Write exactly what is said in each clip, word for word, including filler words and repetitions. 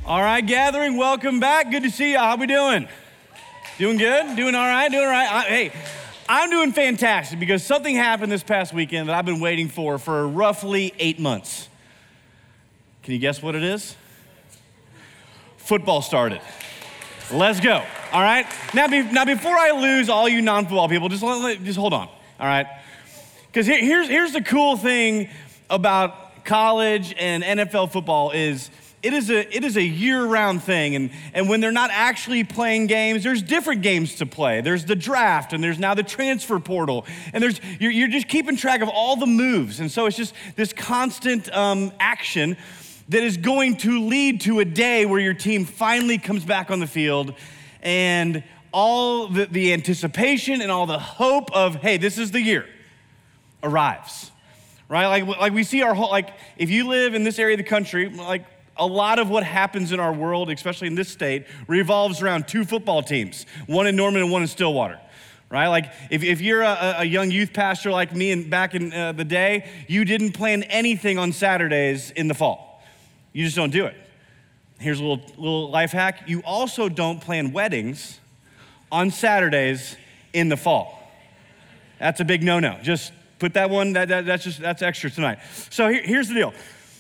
All right, gathering, welcome back. Good to see you. How we doing? Doing good? Doing all right? Doing all right? I, hey, I'm doing fantastic because something happened this past weekend that I've been waiting for for roughly eight months. Can you guess what it is? Football started. Let's go. All right? Now, be, now before I lose all you non-football people, just, let, just hold on. All right? Because here, here's, here's the cool thing about college and N F L football is It is a it is a year-round thing, and, and when they're not actually playing games, there's different games to play. There's the draft, and there's now the transfer portal, and there's you're, you're just keeping track of all the moves, and so it's just this constant um, action that is going to lead to a day where your team finally comes back on the field, and all the, the anticipation and all the hope of, hey, this is the year, arrives, right? Like like we see our whole, like if you live in this area of the country, like a lot of what happens in our world, especially in this state, revolves around two football teams, one in Norman and one in Stillwater, right? Like if, if you're a, a young youth pastor like me and back in uh, the day, you didn't plan anything on Saturdays in the fall. You just don't do it. Here's a little, little life hack. You also don't plan weddings on Saturdays in the fall. That's a big no-no. Just put that one, that, that, that's just, that's extra tonight. So here, here's the deal.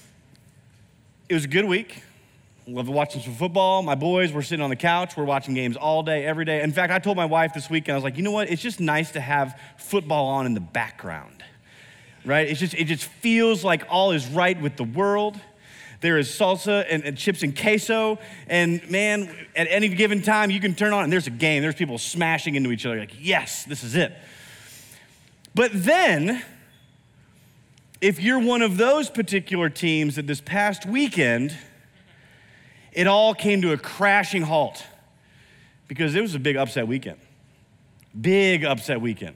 It was a good week. Loved watching some football. My boys were sitting on the couch. We're watching games all day, every day. In fact, I told my wife this weekend, I was like, you know what? It's just nice to have football on in the background, right? It's just, it just feels like all is right with the world. There is salsa and, and chips and queso. And man, at any given time, you can turn on and there's a game. There's people smashing into each other. You're like, yes, this is it. But then, if you're one of those particular teams that this past weekend, it all came to a crashing halt because it was a big upset weekend. Big upset weekend.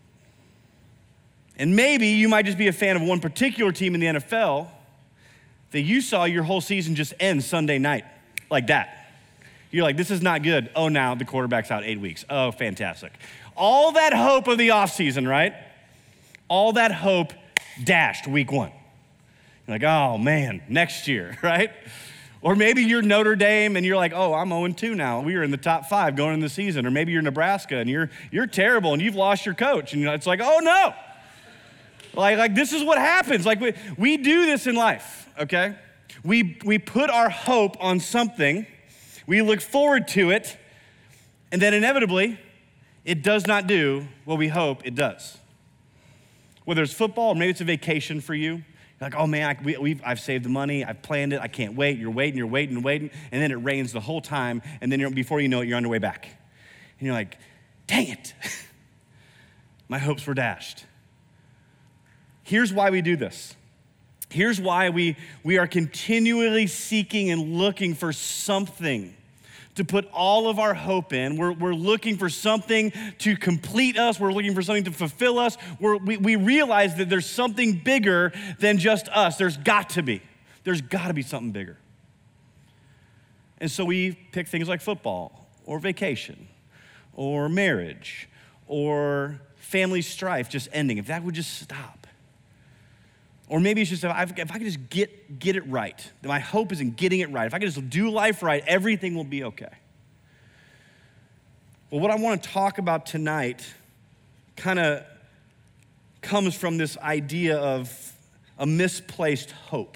And maybe you might just be a fan of one particular team in the N F L that you saw your whole season just end Sunday night like that. You're like, this is not good. Oh, now the quarterback's out eight weeks. Oh, fantastic. All that hope of the offseason, right? All that hope dashed week one. You're like, oh man, next year, right? Or maybe you're Notre Dame and you're like, oh, I'm oh and two now. We are in the top five going into the season. Or maybe you're Nebraska and you're you're terrible and you've lost your coach. And it's like, oh no. Like, like this is what happens. Like we, we do this in life, okay? We, we put our hope on something, we look forward to it, and then inevitably, it does not do what we hope it does. Whether it's football or maybe it's a vacation for you. You're like, oh man, I, we, we've, I've saved the money, I've planned it, I can't wait. You're waiting, you're waiting, and waiting, and then it rains the whole time, and then you're, before you know it, you're on your way back. And you're like, dang it, my hopes were dashed. Here's why we do this. Here's why we, we are continually seeking and looking for something to put all of our hope in. We're, we're looking for something to complete us. We're looking for something to fulfill us. We're, we, we realize that there's something bigger than just us. There's got to be. There's got to be something bigger. And so we pick things like football or vacation or marriage or family strife just ending. If that would just stop. Or maybe it's just, if I, if I could just get, get it right, that my hope is in getting it right. If I could just do life right, everything will be okay. Well, what I want to talk about tonight kind of comes from this idea of a misplaced hope.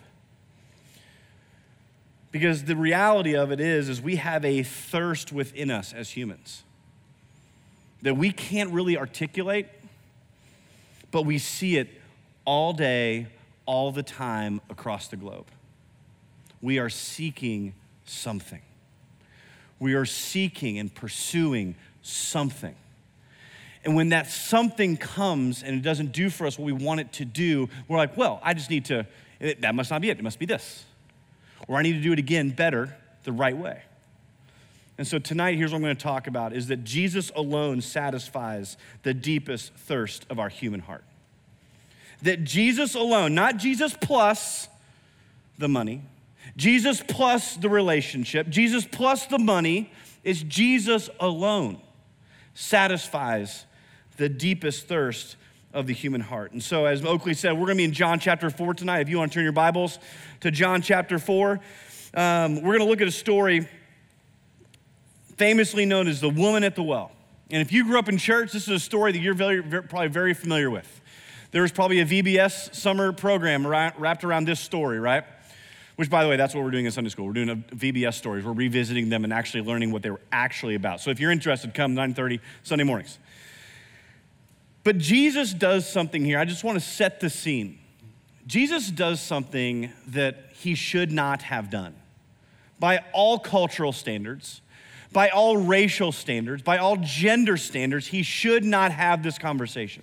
Because the reality of it is, is we have a thirst within us as humans that we can't really articulate, but we see it all day, all the time across the globe. We are seeking something. We are seeking and pursuing something. And when that something comes and it doesn't do for us what we want it to do, we're like, well, I just need to, that must not be it, it must be this. Or I need to do it again better, the right way. And so tonight, here's what I'm going to talk about, is that Jesus alone satisfies the deepest thirst of our human heart. That Jesus alone, not Jesus plus the money, Jesus plus the relationship, Jesus plus the money, is Jesus alone satisfies the deepest thirst of the human heart. And so as Oakley said, we're gonna be in John chapter four tonight. If you wanna turn your Bibles to John chapter four, um, we're gonna look at a story famously known as the woman at the well. And if you grew up in church, this is a story that you're very, very, probably very familiar with. There was probably a V B S summer program wrapped around this story, right? Which, by the way, that's what we're doing in Sunday school. We're doing a V B S stories. We're revisiting them and actually learning what they were actually about. So if you're interested, come nine thirty Sunday mornings. But Jesus does something here. I just want to set the scene. Jesus does something that he should not have done. By all cultural standards, by all racial standards, by all gender standards, he should not have this conversation.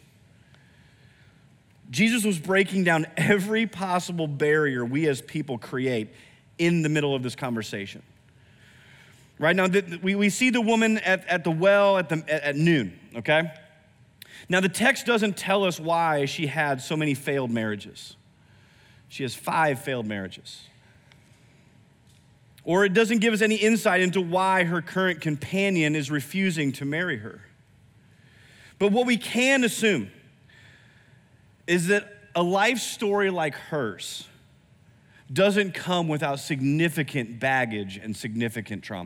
Jesus was breaking down every possible barrier we as people create in the middle of this conversation. Right now, we, we see the woman at, at the well at, the, at, at noon, okay? Now, the text doesn't tell us why she had so many failed marriages. She has five failed marriages. Or it doesn't give us any insight into why her current companion is refusing to marry her. But what we can assume is that a life story like hers doesn't come without significant baggage and significant trauma.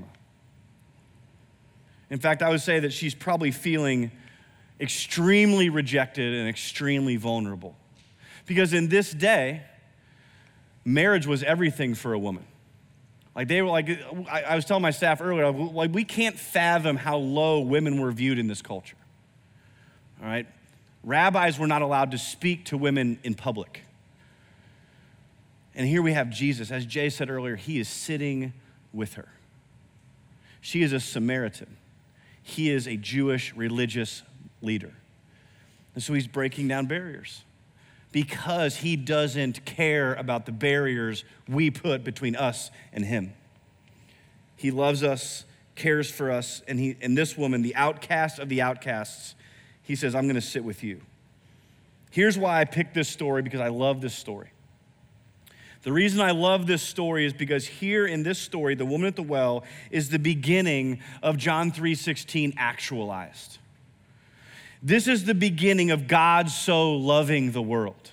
In fact, I would say that she's probably feeling extremely rejected and extremely vulnerable. Because in this day, marriage was everything for a woman. Like they were like, I, I was telling my staff earlier, like we can't fathom how low women were viewed in this culture. All right? Rabbis were not allowed to speak to women in public. And here we have Jesus. As Jay said earlier, he is sitting with her. She is a Samaritan. He is a Jewish religious leader. And so he's breaking down barriers because he doesn't care about the barriers we put between us and him. He loves us, cares for us, and he and this woman, the outcast of the outcasts, he says, I'm gonna sit with you. Here's why I picked this story, because I love this story. The reason I love this story is because here in this story, the woman at the well is the beginning of John three sixteen actualized. This is the beginning of God so loving the world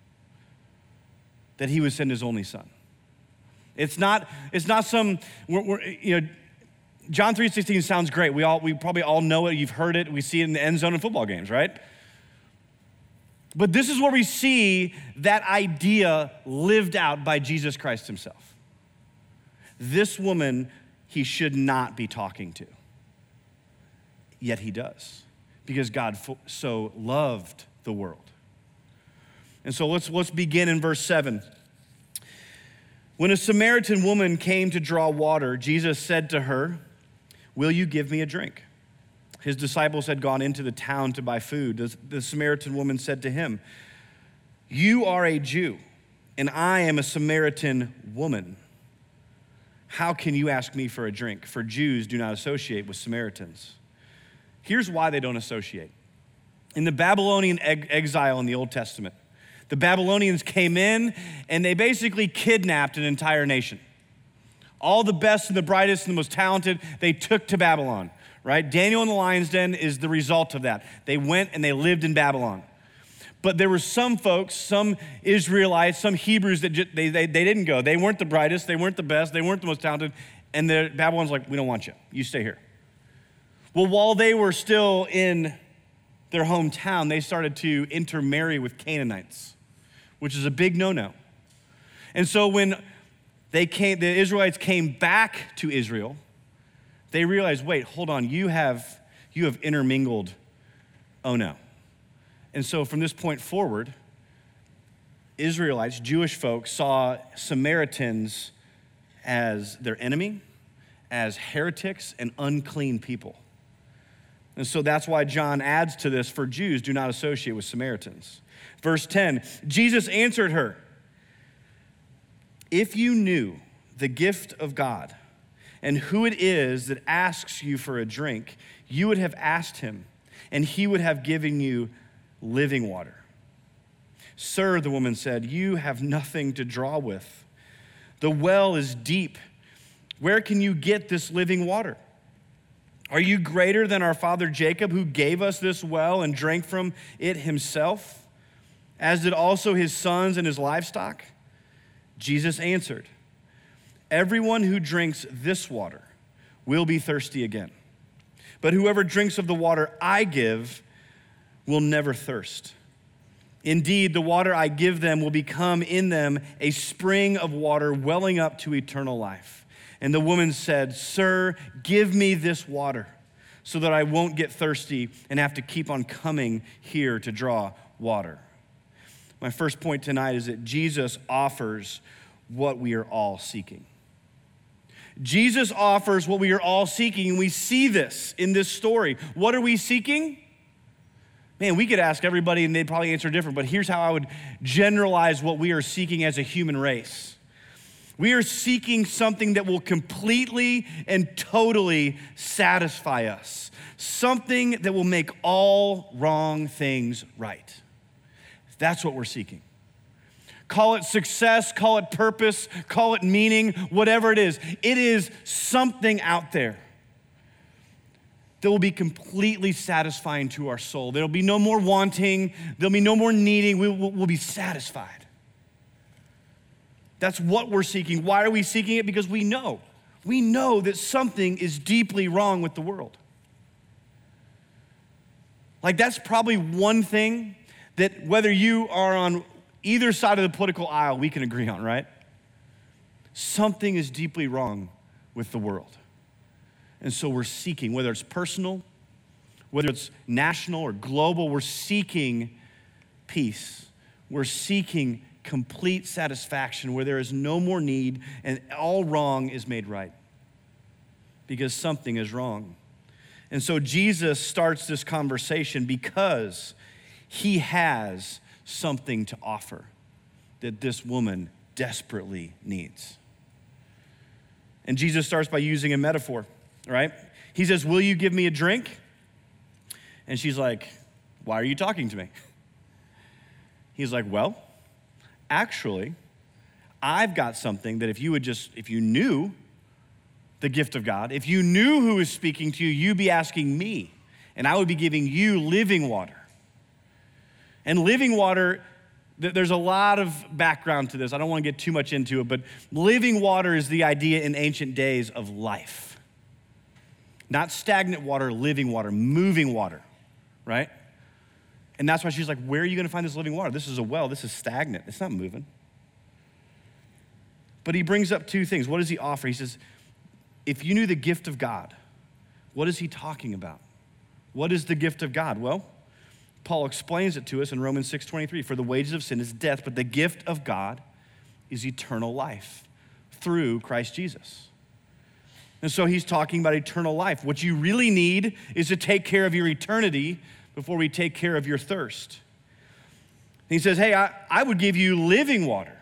that he would send his only son. It's not, it's not some, we're, we're, you know, John three sixteen sounds great. We all, we probably all know it. You've heard it. We see it in the end zone in football games, right? But this is where we see that idea lived out by Jesus Christ himself. This woman, he should not be talking to. Yet he does, because God so loved the world. And so let's, let's begin in verse seven. When a Samaritan woman came to draw water, Jesus said to her, will you give me a drink? His disciples had gone into the town to buy food. The, the Samaritan woman said to him, you are a Jew, and I am a Samaritan woman. How can you ask me for a drink? For Jews do not associate with Samaritans. Here's why they don't associate. In the Babylonian ex- exile in the Old Testament, the Babylonians came in and they basically kidnapped an entire nation. All the best and the brightest and the most talented, they took to Babylon, right? Daniel in the lion's den is the result of that. They went and they lived in Babylon. But there were some folks, some Israelites, some Hebrews that just, they, they, they didn't go. They weren't the brightest, they weren't the best, they weren't the most talented, and the Babylon's like, we don't want you, you stay here. Well, while they were still in their hometown, they started to intermarry with Canaanites, which is a big no-no. And so when they came, the Israelites came back to Israel, they realized, wait, hold on, you have, you have intermingled, oh no. And so from this point forward, Israelites, Jewish folks, saw Samaritans as their enemy, as heretics and unclean people. And so that's why John adds to this, for Jews do not associate with Samaritans. Verse ten, Jesus answered her, if you knew the gift of God and who it is that asks you for a drink, you would have asked him, and he would have given you living water. Sir, the woman said, you have nothing to draw with. The well is deep. Where can you get this living water? Are you greater than our father Jacob, who gave us this well and drank from it himself, as did also his sons and his livestock? Jesus answered, Everyone who drinks this water will be thirsty again. But whoever drinks of the water I give will never thirst. Indeed, the water I give them will become in them a spring of water welling up to eternal life." And the woman said, "Sir, give me this water so that I won't get thirsty and have to keep on coming here to draw water." My first point tonight is that Jesus offers what we are all seeking. Jesus offers what we are all seeking, and we see this in this story. What are we seeking? Man, we could ask everybody and they'd probably answer different, but here's how I would generalize what we are seeking as a human race. We are seeking something that will completely and totally satisfy us, something that will make all wrong things right. That's what we're seeking. Call it success, call it purpose, call it meaning, whatever it is. It is something out there that will be completely satisfying to our soul. There'll be no more wanting, there'll be no more needing, we will we'll be satisfied. That's what we're seeking. Why are we seeking it? Because we know. We know that something is deeply wrong with the world. Like, that's probably one thing that whether you are on either side of the political aisle, we can agree on, right? Something is deeply wrong with the world. And so we're seeking, whether it's personal, whether it's national or global, we're seeking peace. We're seeking complete satisfaction where there is no more need and all wrong is made right because something is wrong. And so Jesus starts this conversation because he has something to offer that this woman desperately needs. And Jesus starts by using a metaphor, right? He says, "Will you give me a drink?" And she's like, "Why are you talking to me?" He's like, "Well, actually, I've got something that if you would just, if you knew the gift of God, if you knew who is speaking to you, you'd be asking me, and I would be giving you living water." And living water, there's a lot of background to this. I don't want to get too much into it, but living water is the idea in ancient days of life. Not stagnant water, living water, moving water, right? And that's why she's like, "Where are you going to find this living water? This is a well. This is stagnant. It's not moving." But he brings up two things. What does he offer? He says, if you knew the gift of God, what is he talking about? What is the gift of God? Well, Paul explains it to us in Romans six twenty-three. "For the wages of sin is death, but the gift of God is eternal life through Christ Jesus." And so he's talking about eternal life. What you really need is to take care of your eternity before we take care of your thirst. He says, hey, I, I would give you living water.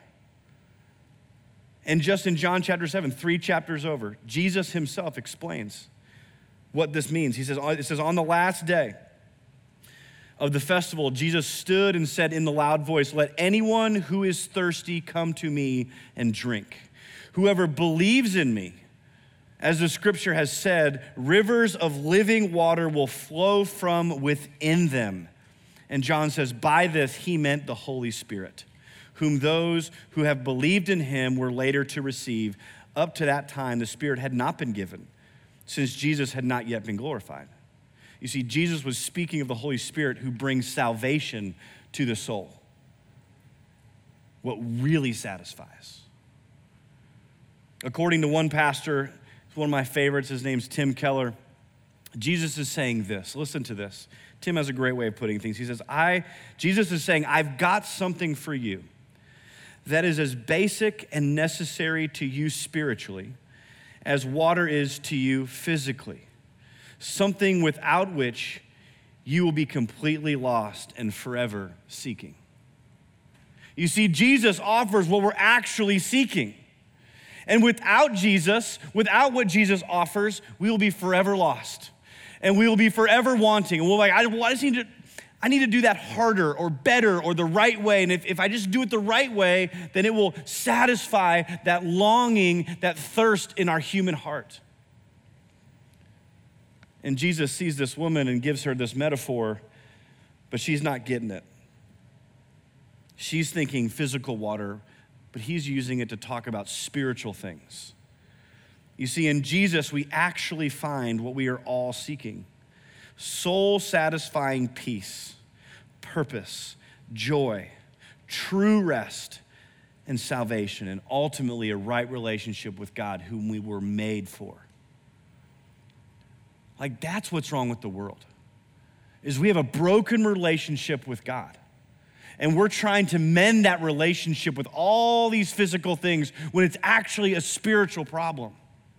And just in John chapter seven, three chapters over, Jesus himself explains what this means. He says, it says, "On the last day of the festival, Jesus stood and said in the loud voice, 'Let anyone who is thirsty come to me and drink. Whoever believes in me, as the scripture has said, rivers of living water will flow from within them.'" And John says, by this he meant the Holy Spirit, whom those who have believed in him were later to receive. Up to that time, the Spirit had not been given, since Jesus had not yet been glorified. You see, Jesus was speaking of the Holy Spirit who brings salvation to the soul. What really satisfies. According to one pastor, it's one of my favorites, his name's Tim Keller, Jesus is saying this. Listen to this. Tim has a great way of putting things. He says, I, Jesus is saying, I've got something for you that is as basic and necessary to you spiritually as water is to you physically. Something without which you will be completely lost and forever seeking. You see, Jesus offers what we're actually seeking. And without Jesus, without what Jesus offers, we will be forever lost. And we will be forever wanting. And we're like, I, well, I just need to, I need to do that harder or better or the right way. And if, if I just do it the right way, then it will satisfy that longing, that thirst in our human heart. And Jesus sees this woman and gives her this metaphor, but she's not getting it. She's thinking physical water, but he's using it to talk about spiritual things. You see, in Jesus, we actually find what we are all seeking: soul-satisfying peace, purpose, joy, true rest, and salvation, and ultimately a right relationship with God, whom we were made for. Like, that's what's wrong with the world, is we have a broken relationship with God. And we're trying to mend that relationship with all these physical things when it's actually a spiritual problem.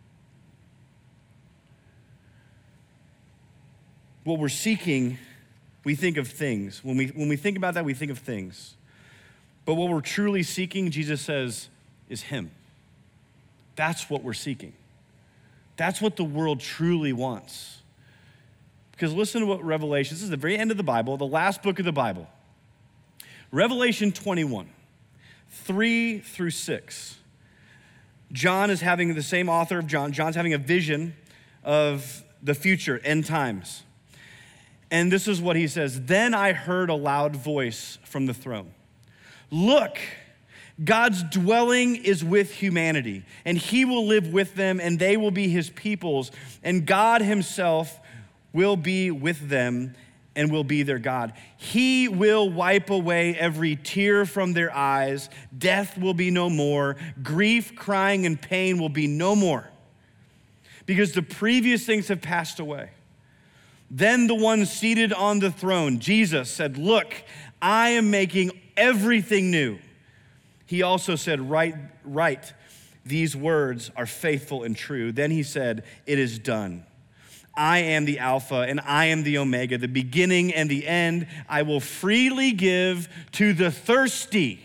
What we're seeking, we think of things. When we, when we think about that, we think of things. But what we're truly seeking, Jesus says, is Him. That's what we're seeking. That's what the world truly wants. Because listen to what Revelation, this is the very end of the Bible, the last book of the Bible. Revelation twenty-one, three through six. John is having, the same author of John, John's having a vision of the future, end times. And this is what he says: "Then I heard a loud voice from the throne. Look, God's dwelling is with humanity, and He will live with them, and they will be His peoples, and God Himself will be with them and will be their God. He will wipe away every tear from their eyes. Death will be no more. Grief, crying, and pain will be no more, because the previous things have passed away." Then the one seated on the throne, Jesus, said, "Look, I am making everything new." He also said, "Write, write, these words are faithful and true." Then he said, "It is done. I am the Alpha and I am the Omega, the beginning and the end. I will freely give to the thirsty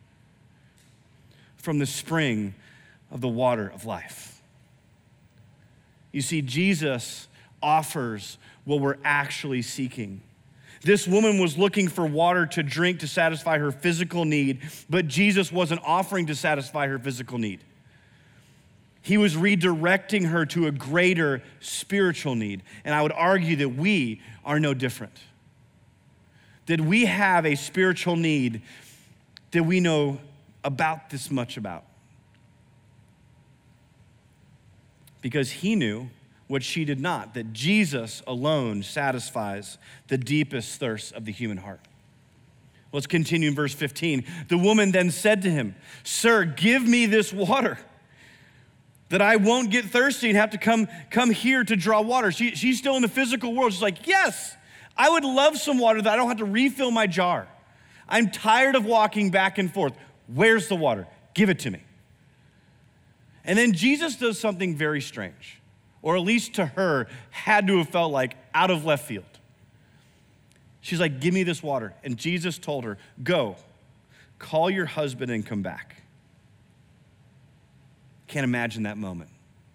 from the spring of the water of life." You see, Jesus offers what we're actually seeking. This woman was looking for water to drink to satisfy her physical need, but Jesus wasn't offering to satisfy her physical need. He was redirecting her to a greater spiritual need. And I would argue that we are no different. That we have a spiritual need that we know about this much about. Because He knew what she did not, that Jesus alone satisfies the deepest thirst of the human heart. Let's continue in verse fifteen. The woman then said to him, "Sir, give me this water, that I won't get thirsty and have to come, come here to draw water." She, she's still in the physical world. She's like, "Yes, I would love some water that I don't have to refill my jar. I'm tired of walking back and forth. Where's the water? Give it to me." And then Jesus does something very strange, or at least to her, had to have felt like out of left field. She's like, "Give me this water." And Jesus told her, "Go, call your husband and come back." Can't imagine that moment.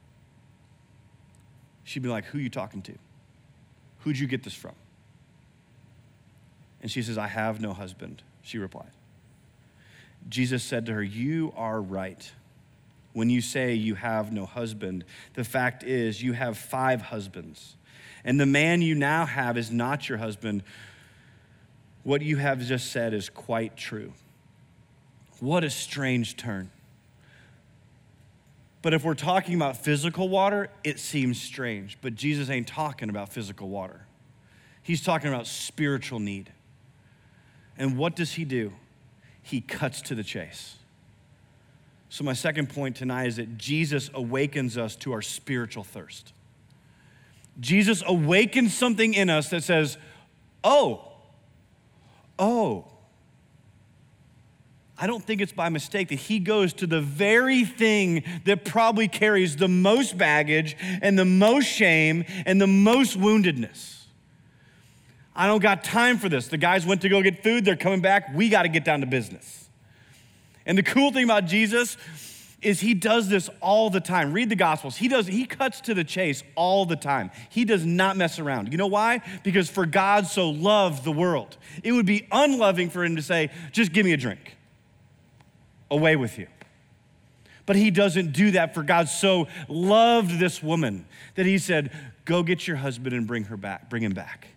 She'd be like, "Who are you talking to? Who'd you get this from?" And she says, "I have no husband," she replied. Jesus said to her, "You are right when you say you have no husband. The fact is, you have five husbands, and the man you now have is not your husband. What you have just said is quite true." What a strange turn. But if we're talking about physical water, it seems strange. But Jesus ain't talking about physical water. He's talking about spiritual need. And what does He do? He cuts to the chase. So my second point tonight is that Jesus awakens us to our spiritual thirst. Jesus awakens something in us that says, oh, oh. I don't think it's by mistake that He goes to the very thing that probably carries the most baggage and the most shame and the most woundedness. I don't got time for this. The guys went to go get food. They're coming back. We got to get down to business. And the cool thing about Jesus is He does this all the time. Read the Gospels. He does. He cuts to the chase all the time. He does not mess around. You know why? Because for God so loved the world. It would be unloving for Him to say, "Just give me a drink. Away with you." But He doesn't do that, for God so loved this woman that He said, "Go get your husband and bring her back, bring him back."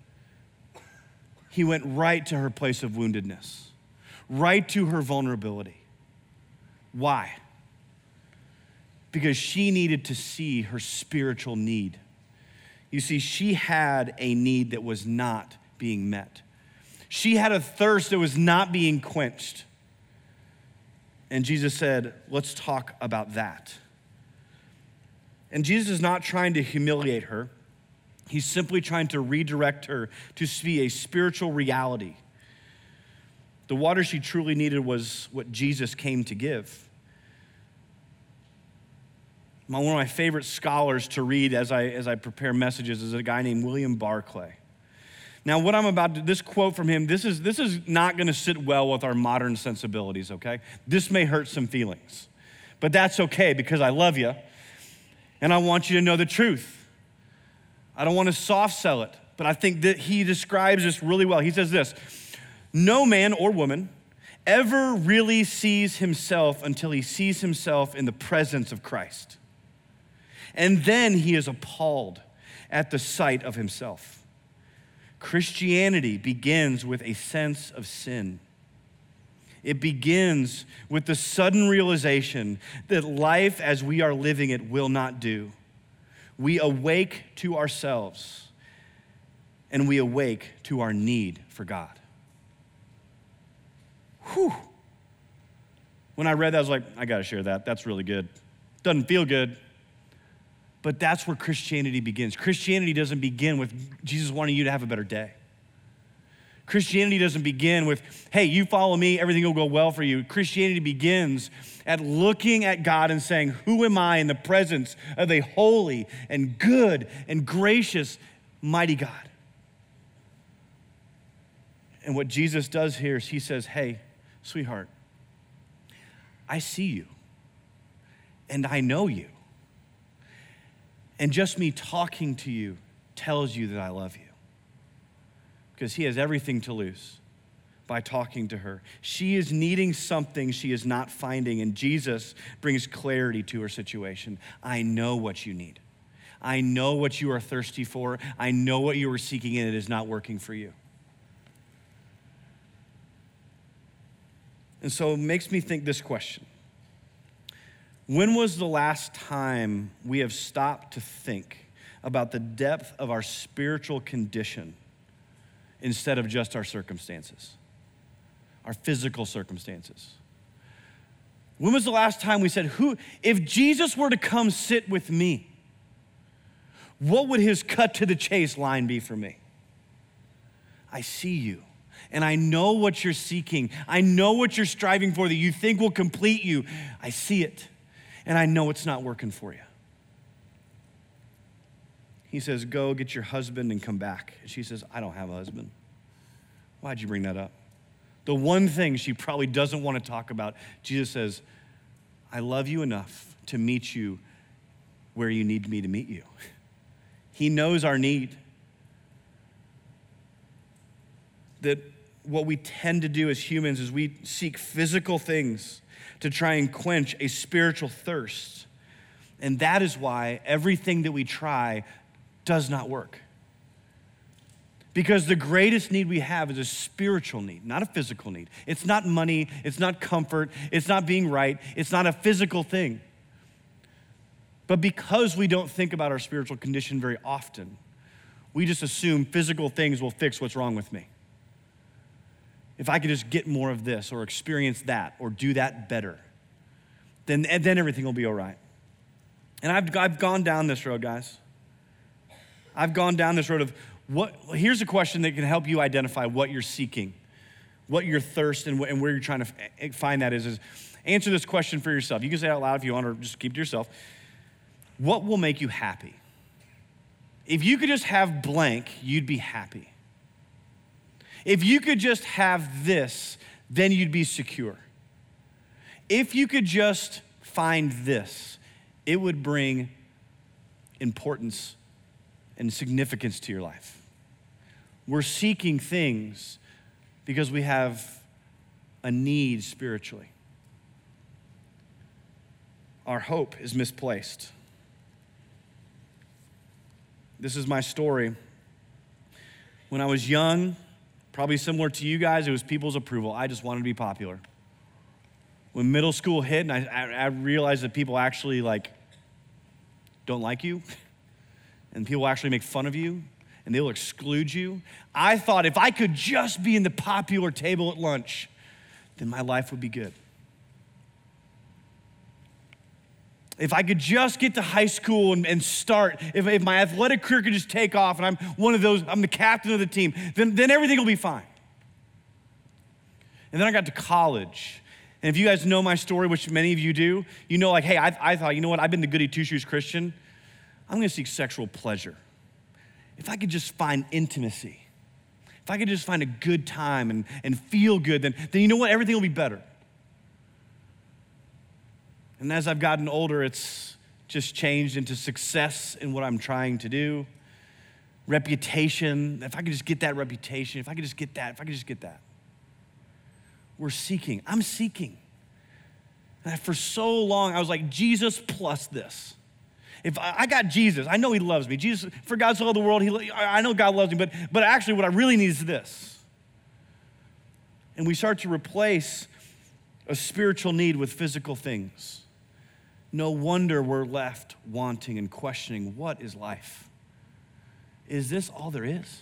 He went right to her place of woundedness, right to her vulnerability. Why? because she needed to see her spiritual need. You see, she had a need that was not being met. She had a thirst that was not being quenched. And Jesus said, let's talk about that. And Jesus is not trying to humiliate her. He's simply trying to redirect her to see a spiritual reality. The water she truly needed was what Jesus came to give. One of my favorite scholars to read as I, as I prepare messages is a guy named William Barclay. Now, what I'm about to, this quote from him, this is, this is not gonna sit well with our modern sensibilities, okay? This may hurt some feelings, but that's okay because I love you and I want you to know the truth. I don't wanna soft sell it, but I think that he describes this really well. He says this, no man or woman ever really sees himself until he sees himself in the presence of Christ. And then he is appalled at the sight of himself. Christianity begins with a sense of sin. It begins with the sudden realization that life as we are living it will not do. We awake to ourselves and we awake to our need for God. Whew. When I read that, I was like, I gotta share that. That's really good. Doesn't feel good, but that's where Christianity begins. Christianity doesn't begin with Jesus wanting you to have a better day. Christianity doesn't begin with, hey, you follow me, everything will go well for you. Christianity begins at looking at God and saying, who am I in the presence of a holy and good and gracious, mighty God? And what Jesus does here is he says, hey, sweetheart, I see you and I know you. And just me talking to you tells you that I love you. Because he has everything to lose by talking to her. She is needing something she is not finding, and Jesus brings clarity to her situation. I know what you need. I know what you are thirsty for. I know what you are seeking, and it is not working for you. And so it makes me think this question. When was the last time we have stopped to think about the depth of our spiritual condition instead of just our circumstances, our physical circumstances? When was the last time we said, "Who? If Jesus were to come sit with me, what would his cut to the chase line be for me? I see you. And I know what you're seeking. I know what you're striving for that you think will complete you. I see it. And I know it's not working for you." He says, "Go get your husband and come back." And she says, "I don't have a husband." Why'd you bring that up? The one thing she probably doesn't want to talk about. Jesus says, "I love you enough to meet you where you need me to meet you." He knows our need. That what we tend to do as humans is we seek physical things to try and quench a spiritual thirst. And that is why everything that we try does not work. Because the greatest need we have is a spiritual need, not a physical need. It's not money, it's not comfort, it's not being right, it's not a physical thing. But because we don't think about our spiritual condition very often, we just assume physical things will fix what's wrong with me. If I could just get more of this or experience that or do that better, then, then everything will be all right. And I've, I've gone down this road, guys. I've gone down this road of what, here's a question that can help you identify what you're seeking, what your thirst and, and where you're trying to find that is, is answer this question for yourself. You can say it out loud if you want or just keep it to yourself. What will make you happy? If you could just have blank, you'd be happy. If you could just have this, then you'd be secure. If you could just find this, it would bring importance and significance to your life. We're seeking things because we have a need spiritually. Our hope is misplaced. This is my story. When I was young, probably similar to you guys, it was people's approval. I just wanted to be popular. When middle school hit and I, I realized that people actually like don't like you, and people will actually make fun of you, and they'll exclude you. I thought if I could just be in the popular table at lunch, then my life would be good. If I could just get to high school and, and start, if, if my athletic career could just take off and I'm one of those, I'm the captain of the team, then, then everything will be fine. And then I got to college. And if you guys know my story, which many of you do, you know like, hey, I, I thought, you know what, I've been the goody two-shoes Christian. I'm gonna seek sexual pleasure. If I could just find intimacy, if I could just find a good time and, and feel good, then, then you know what, everything will be better. And as I've gotten older, it's just changed into success in what I'm trying to do. Reputation, if I could just get that reputation, if I could just get that, if I could just get that. We're seeking, I'm seeking. And for so long, I was like, Jesus plus this. If I, I got Jesus, I know he loves me. Jesus, for God so loved the world, he, I know God loves me, but, but actually what I really need is this. And we start to replace a spiritual need with physical things. No wonder we're left wanting and questioning, what is life? Is this all there is?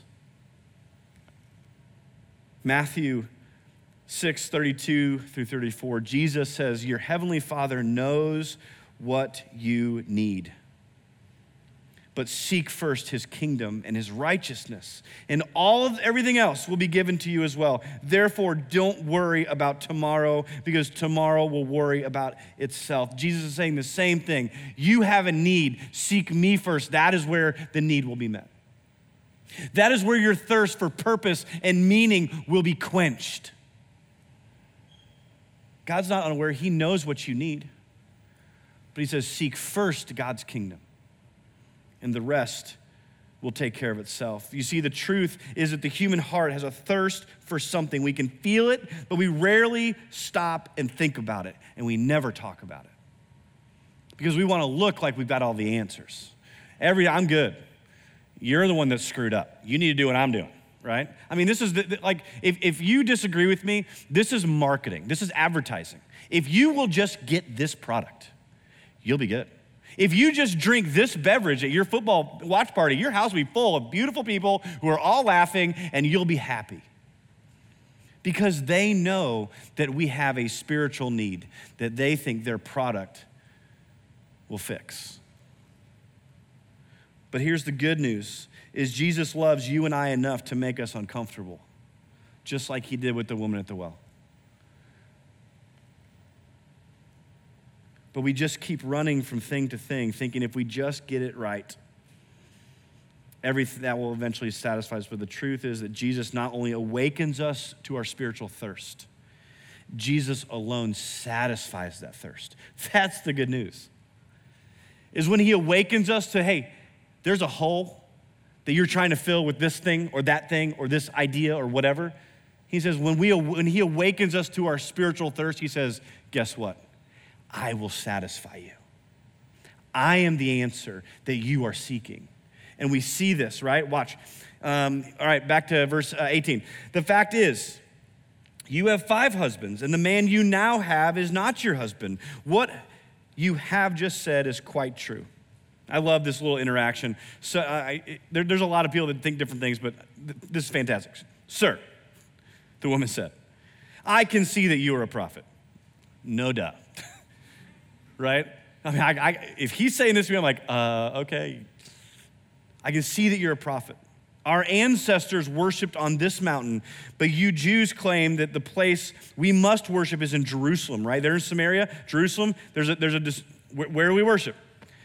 Matthew six, thirty-two through thirty-four, Jesus says, your heavenly Father knows what you need. But seek first his kingdom and his righteousness, and all of everything else will be given to you as well. Therefore, don't worry about tomorrow, because tomorrow will worry about itself. Jesus is saying the same thing. You have a need. Seek me first. That is where the need will be met. That is where your thirst for purpose and meaning will be quenched. God's not unaware. He knows what you need. But he says, seek first God's kingdom, and the rest will take care of itself. You see, the truth is that the human heart has a thirst for something. We can feel it, but we rarely stop and think about it, and we never talk about it. Because we want to look like we've got all the answers. Every, I'm good. You're the one that's screwed up. You need to do what I'm doing, right? I mean, this is the, the, like, if, if you disagree with me, this is marketing. This is advertising. If you will just get this product, you'll be good. If you just drink this beverage at your football watch party, your house will be full of beautiful people who are all laughing, and you'll be happy. Because they know that we have a spiritual need that they think their product will fix. But here's the good news, is Jesus loves you and I enough to make us uncomfortable, just like he did with the woman at the well. But we just keep running from thing to thing, thinking if we just get it right, everything that will eventually satisfy us. But the truth is that Jesus not only awakens us to our spiritual thirst, Jesus alone satisfies that thirst. That's the good news. Is when he awakens us to, hey, there's a hole that you're trying to fill with this thing or that thing or this idea or whatever. He says when we when he awakens us to our spiritual thirst, he says, guess what? I will satisfy you. I am the answer that you are seeking. And we see this, right? Watch. Um, all right, back to verse uh, eighteen. The fact is, you have five husbands, and the man you now have is not your husband. What you have just said is quite true. I love this little interaction. So uh, I, there, there's a lot of people that think different things, but th- this is fantastic. Sir, the woman said, I can see that you are a prophet. No doubt. Right? I mean, I, I, if he's saying this to me, I'm like, uh, okay. I can see that you're a prophet. Our ancestors worshiped on this mountain, but you Jews claim that the place we must worship is in Jerusalem, right? There in Samaria, Jerusalem, there's a, there's a, where do we worship?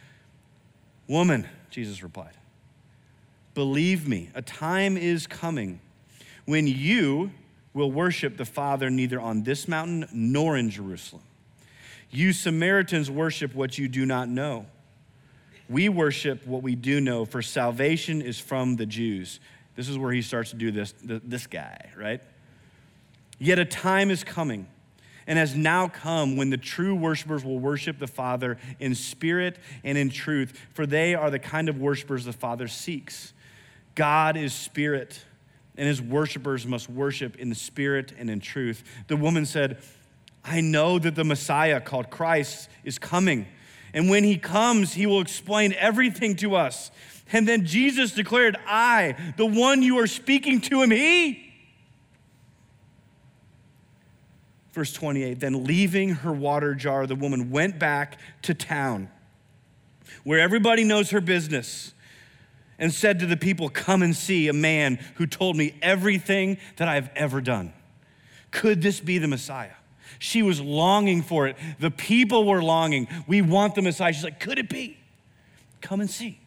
Woman, Jesus replied, believe me, a time is coming when you will worship the Father neither on this mountain nor in Jerusalem. You Samaritans worship what you do not know. We worship what we do know, for salvation is from the Jews. This is where he starts to do this, this guy, right? Yet a time is coming and has now come when the true worshipers will worship the Father in spirit and in truth, for they are the kind of worshipers the Father seeks. God is spirit, and his worshipers must worship in the spirit and in truth. The woman said, I know that the Messiah called Christ is coming, And when he comes, he will explain everything to us. And then Jesus declared, I, the one you are speaking to, am he. Verse twenty-eight, then leaving her water jar, the woman went back to town where everybody knows her business and said to the people, come and see a man who told me everything that I've ever done. Could this be the Messiah? She was longing for it. The people were longing. We want the Messiah. She's like, could it be? Come and see.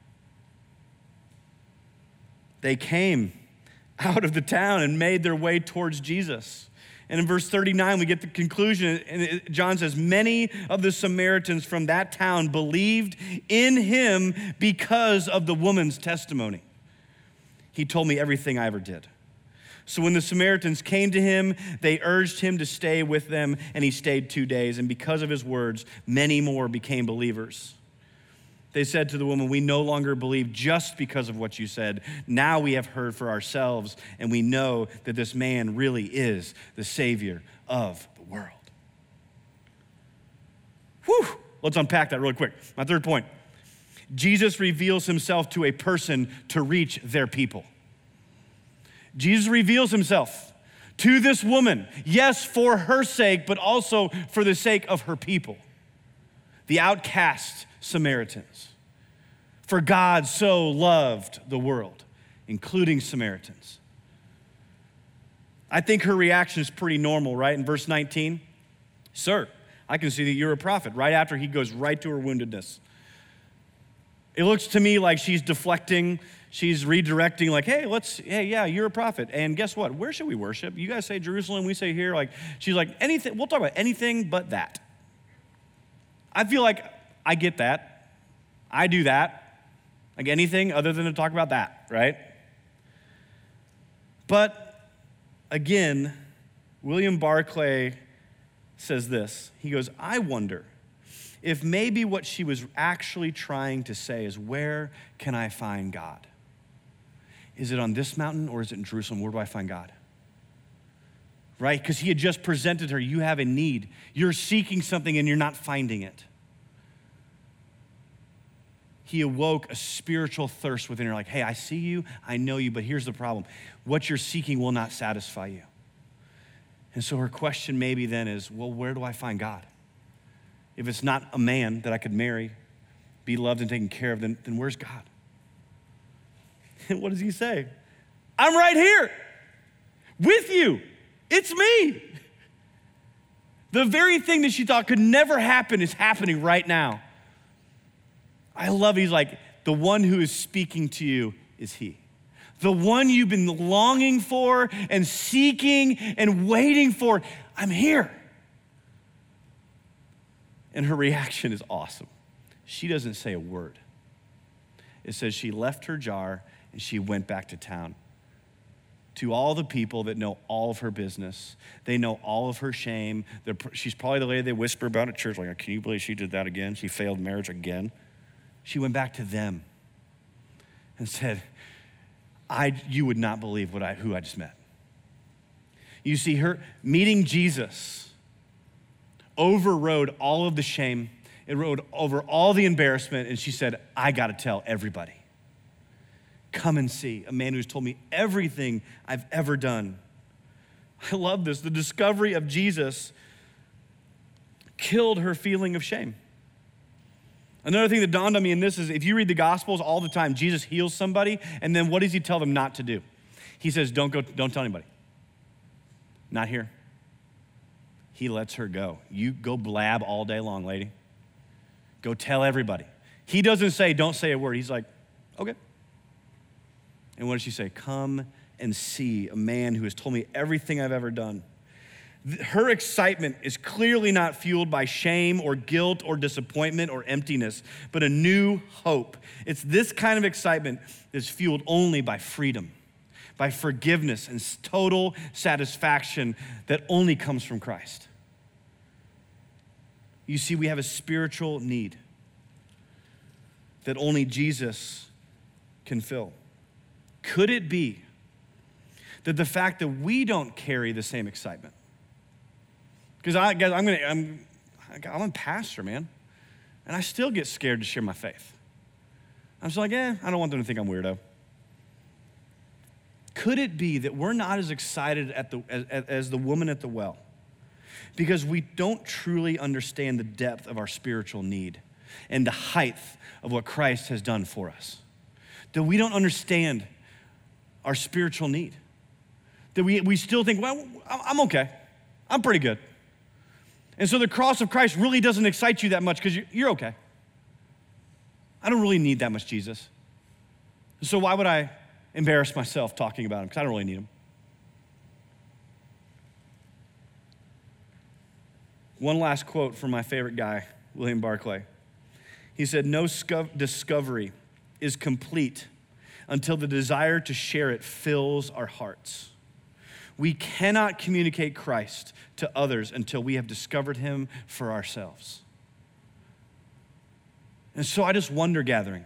They came out of the town and made their way towards Jesus. And in verse thirty-nine, we get the conclusion. And John says, many of the Samaritans from that town believed in him because of the woman's testimony. He told me everything I ever did. So when the Samaritans came to him, they urged him to stay with them, and he stayed two days. And because of his words, many more became believers. They said to the woman, we no longer believe just because of what you said. Now we have heard for ourselves, and we know that this man really is the Savior of the world. Whew. Let's unpack that really quick. My third point. Jesus reveals himself to a person to reach their people. Jesus reveals himself to this woman, yes, for her sake, but also for the sake of her people, the outcast Samaritans. For God so loved the world, including Samaritans. I think her reaction is pretty normal, right? In verse nineteen, sir, I can see that you're a prophet. Right after he goes right to her woundedness. It looks to me like she's deflecting, she's redirecting, like, hey, let's, hey, yeah, you're a prophet. And guess what? Where should we worship? You guys say Jerusalem, we say here. Like, she's like, anything, we'll talk about anything but that. I feel like I get that. I do that. Like anything other than to talk about that, right? But again, William Barclay says this. He goes, I wonder if maybe what she was actually trying to say is, where can I find God? Is it on this mountain or is it in Jerusalem? Where do I find God? Right? Because he had just presented her, you have a need. You're seeking something and you're not finding it. He awoke a spiritual thirst within her, like, hey, I see you, I know you, but here's the problem. What you're seeking will not satisfy you. And so her question maybe then is, well, where do I find God? If it's not a man that I could marry, be loved and taken care of, then, then where's God? And what does he say? I'm right here with you. It's me. The very thing that she thought could never happen is happening right now. I love, he's like, the one who is speaking to you is he. The one you've been longing for and seeking and waiting for. I'm here. And her reaction is awesome. She doesn't say a word. It says she left her jar and she went back to town. To all the people that know all of her business, they know all of her shame. They're, she's probably the lady they whisper about at church, like, can you believe she did that again? She failed marriage again. She went back to them and said, I, you would not believe what I, who I just met. You see, her meeting Jesus overrode all of the shame. It rode over all the embarrassment. And she said, I got to tell everybody. Come and see a man who's told me everything I've ever done. I love this. The discovery of Jesus killed her feeling of shame. Another thing that dawned on me in this is if you read the Gospels all the time, Jesus heals somebody, and then what does he tell them not to do? He says, don't go, don't tell anybody. Not here. He lets her go. You go blab all day long, lady. Go tell everybody. He doesn't say, don't say a word. He's like, okay. And what does she say? Come and see a man who has told me everything I've ever done. Her excitement is clearly not fueled by shame or guilt or disappointment or emptiness, but a new hope. It's this kind of excitement that's fueled only by freedom, by forgiveness and total satisfaction that only comes from Christ. You see, we have a spiritual need that only Jesus can fill. Could it be that the fact that we don't carry the same excitement? Because I, guys, I'm gonna, I'm, I'm a pastor, man. And I still get scared to share my faith. I'm just like, eh, I don't want them to think I'm weirdo. Could it be that we're not as excited at the, as, as the woman at the well because we don't truly understand the depth of our spiritual need and the height of what Christ has done for us? That we don't understand our spiritual need. That we, we still think, well, I'm okay. I'm pretty good. And so the cross of Christ really doesn't excite you that much because you're, you're okay. I don't really need that much Jesus. So why would I embarrass myself talking about him? Because I don't really need him. One last quote from my favorite guy, William Barclay. He said, no sco- discovery is complete until the desire to share it fills our hearts. We cannot communicate Christ to others until we have discovered him for ourselves. And so I just wonder, gathering,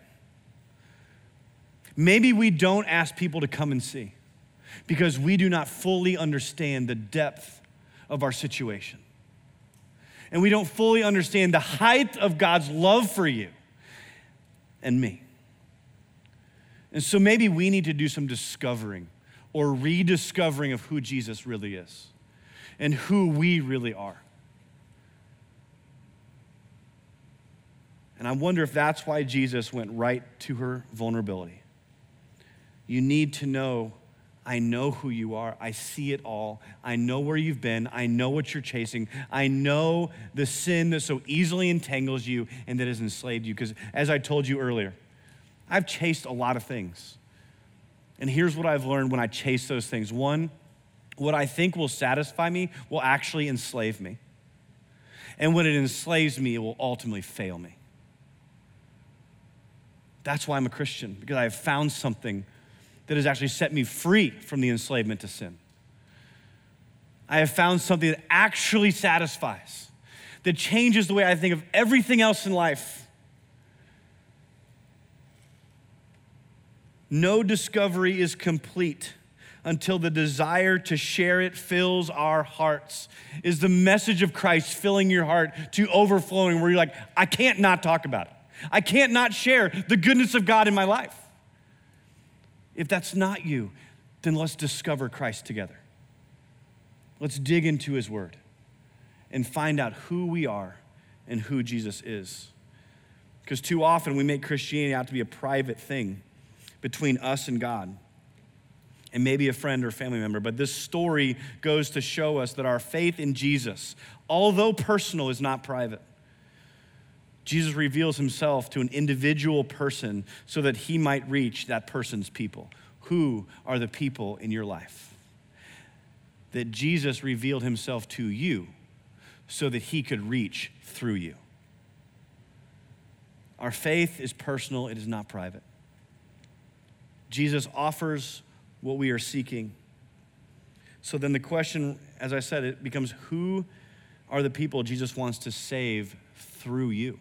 maybe we don't ask people to come and see because we do not fully understand the depth of our situation. And we don't fully understand the height of God's love for you and me. And so maybe we need to do some discovering or rediscovering of who Jesus really is and who we really are. And I wonder if that's why Jesus went right to her vulnerability. You need to know, I know who you are. I see it all. I know where you've been. I know what you're chasing. I know the sin that so easily entangles you and that has enslaved you. Because as I told you earlier, I've chased a lot of things. And here's what I've learned when I chase those things. One, what I think will satisfy me will actually enslave me. And when it enslaves me, it will ultimately fail me. That's why I'm a Christian, because I have found something that has actually set me free from the enslavement to sin. I have found something that actually satisfies, that changes the way I think of everything else in life. No discovery is complete until the desire to share it fills our hearts. Is the message of Christ filling your heart to overflowing where you're like, I can't not talk about it. I can't not share the goodness of God in my life. If that's not you, then let's discover Christ together. Let's dig into his word and find out who we are and who Jesus is. Because too often we make Christianity out to be a private thing between us and God and maybe a friend or family member. But this story goes to show us that our faith in Jesus, although personal, is not private. Jesus reveals himself to an individual person so that he might reach that person's people. Who are the people in your life? That Jesus revealed himself to you so that he could reach through you. Our faith is personal, it is not private. Jesus offers what we are seeking. So then the question, as I said, it becomes, who are the people Jesus wants to save through you?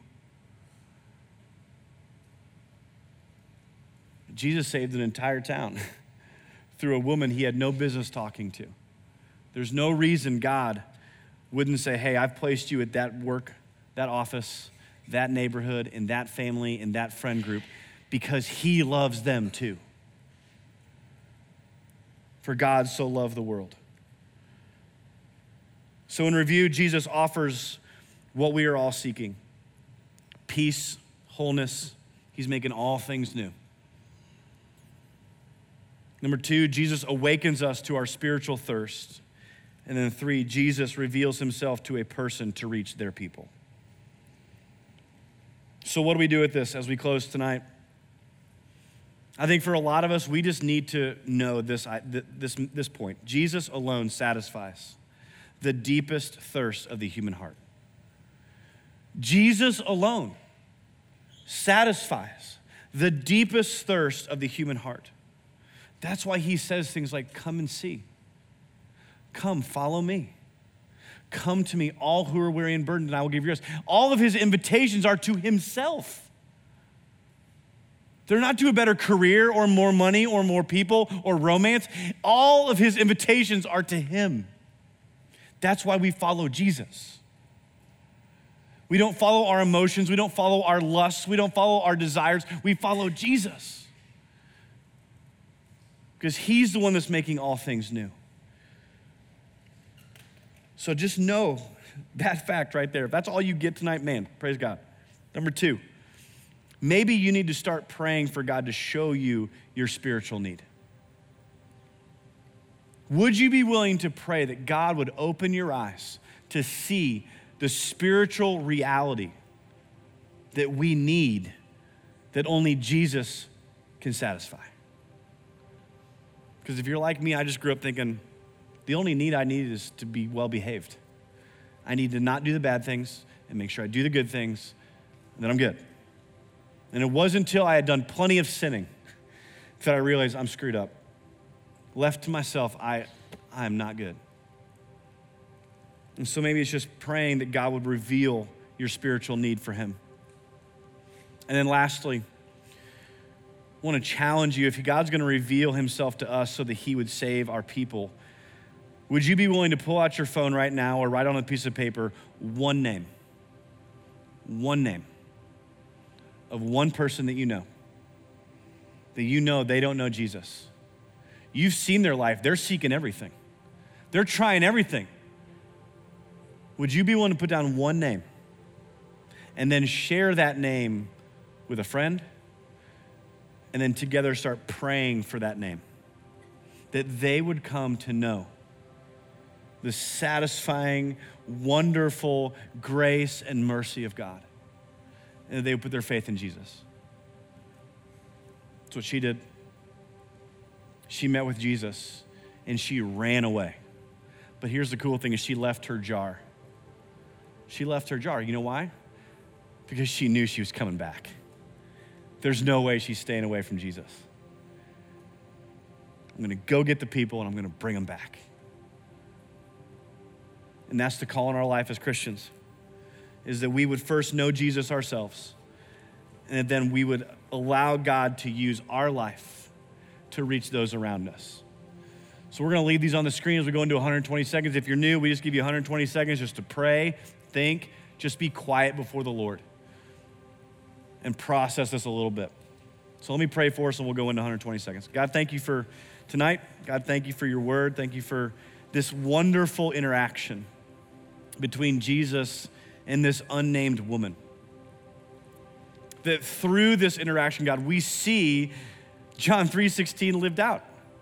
Jesus saved an entire town through a woman he had no business talking to. There's no reason God wouldn't say, hey, I've placed you at that work, that office, that neighborhood, in that family, in that friend group, because he loves them too. For God so loved the world. So in review, Jesus offers what we are all seeking: peace, wholeness. He's making all things new. Number two, Jesus awakens us to our spiritual thirst. And then three, Jesus reveals himself to a person to reach their people. So what do we do with this as we close tonight? I think for a lot of us, we just need to know this, this, this point. Jesus alone satisfies the deepest thirst of the human heart. Jesus alone satisfies the deepest thirst of the human heart. That's why he says things like, come and see. Come, follow me. Come to me, all who are weary and burdened, and I will give you rest. All of his invitations are to himself. They're not to a better career or more money or more people or romance. All of his invitations are to him. That's why we follow Jesus. We don't follow our emotions. We don't follow our lusts. We don't follow our desires. We follow Jesus. Because he's the one that's making all things new. So just know that fact right there. If that's all you get tonight, man, praise God. Number two, maybe you need to start praying for God to show you your spiritual need. Would you be willing to pray that God would open your eyes to see the spiritual reality that we need, that only Jesus can satisfy? Because if you're like me, I just grew up thinking, the only need I need is to be well-behaved. I need to not do the bad things and make sure I do the good things, and then I'm good. And it wasn't until I had done plenty of sinning that I realized I'm screwed up. Left to myself, I, I am not good. And so maybe it's just praying that God would reveal your spiritual need for him. And then lastly, I want to challenge you, if God's going to reveal himself to us so that he would save our people, would you be willing to pull out your phone right now or write on a piece of paper one name, one name of one person that you know, that you know they don't know Jesus. You've seen their life. They're seeking everything. They're trying everything. Would you be willing to put down one name and then share that name with a friend and then together start praying for that name, that they would come to know the satisfying, wonderful grace and mercy of God, and that they would put their faith in Jesus? That's what she did. She met with Jesus and she ran away. But here's the cool thing is she left her jar. She left her jar. You know why? Because she knew she was coming back. There's no way she's staying away from Jesus. I'm gonna go get the people and I'm gonna bring them back. And that's the call in our life as Christians, is that we would first know Jesus ourselves, and then we would allow God to use our life to reach those around us. So we're gonna leave these on the screen as we go into one hundred twenty seconds. If you're new, we just give you one hundred twenty seconds just to pray, think, just be quiet before the Lord and process this a little bit. So let me pray for us and we'll go into one hundred twenty seconds. God, thank you for tonight. God, thank you for your word. Thank you for this wonderful interaction between Jesus and this unnamed woman. That through this interaction, God, we see John three sixteen lived out.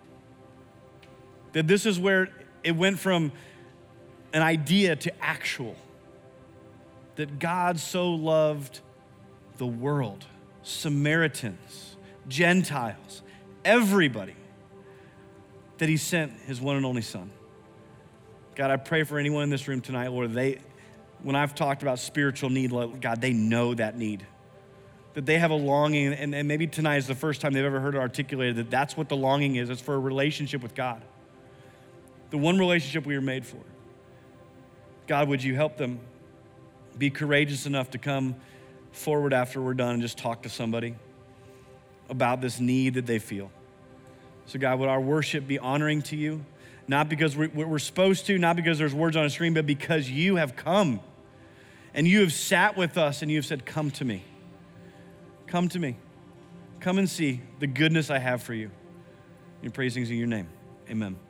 That this is where it went from an idea to actual. That God so loved the world, Samaritans, Gentiles, everybody, that he sent his one and only son. God, I pray for anyone in this room tonight, Lord, they, when I've talked about spiritual need, God, they know that need. That they have a longing, and, and maybe tonight is the first time they've ever heard it articulated, that that's what the longing is. It's for a relationship with God. The one relationship we were made for. God, would you help them be courageous enough to come forward after we're done and just talk to somebody about this need that they feel. So God, would our worship be honoring to you? Not because we're supposed to, not because there's words on a screen, but because you have come and you have sat with us and you have said, come to me. Come to me. Come and see the goodness I have for you. In praise things in your name, amen.